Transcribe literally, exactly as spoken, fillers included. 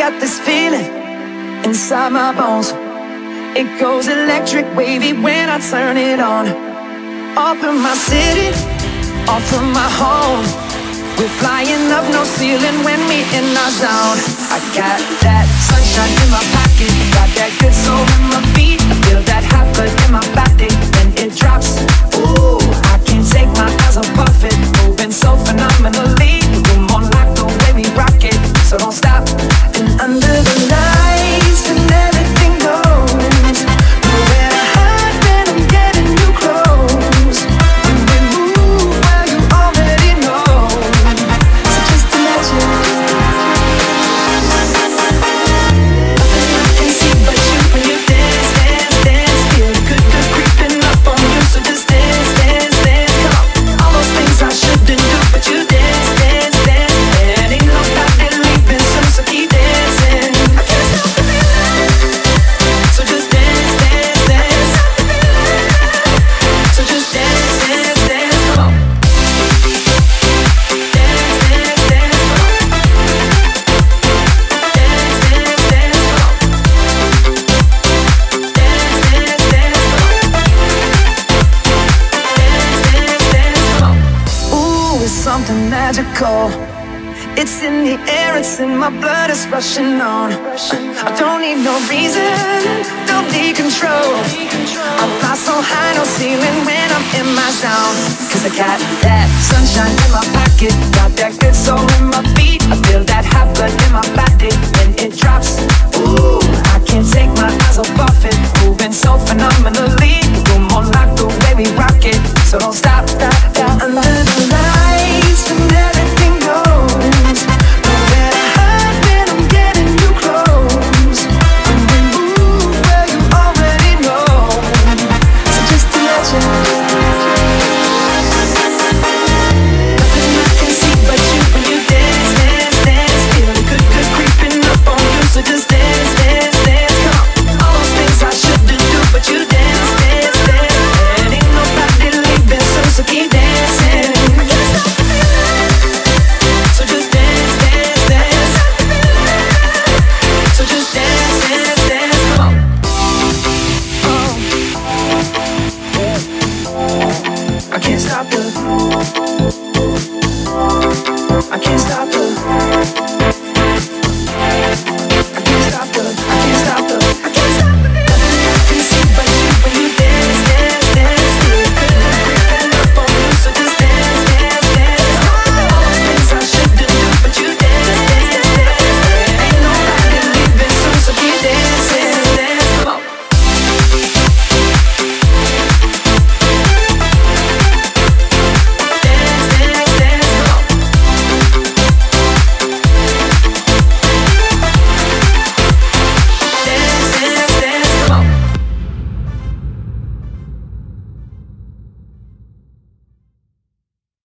got this feeling inside my bones. It goes electric wavy when I turn it on. Off from my city, off from my home. We're flying up, no ceiling when we in our zone. I got that sunshine in my pocket, got that good soul in my feet. I feel that hot blood in my body when it drops. Ooh, I can't take my eyes off it, moving so phenomenally. Room on lock, the way we rock it, so don't stop. And under the lights and everything goes, nowhere to hide when I'm getting you close. When we move, well you already know. So just imagine, nothing I can see but you when you dance, dance, dance. Feel the good, good creeping up on you. So just dance, dance, dance. Come on, all those things I shouldn't do, but you dance, dance, dance. And ain't no stopping, leaving soon, so keep dancing. I can't stop the feeling. So just dance, dance, dance. So just dance, dance, dance. Come on. Dance, dance, dance. Dance, dance, dance. Come on. Dance, dance, dance. Dance, dance, dance. Come on. Ooh, it's something magical. It's in the air, it's in my blood, it's rushing on. I don't need no reason, don't need control. I fly so high, no ceiling when I'm in my zone. Cause I got that sunshine in my pocket, got that good soul in my feet. I feel that hot blood in my body when it drops. Ooh, I can't take my eyes off it, moving so phenomenally. Room on lock, the way we rock it, so don't stop.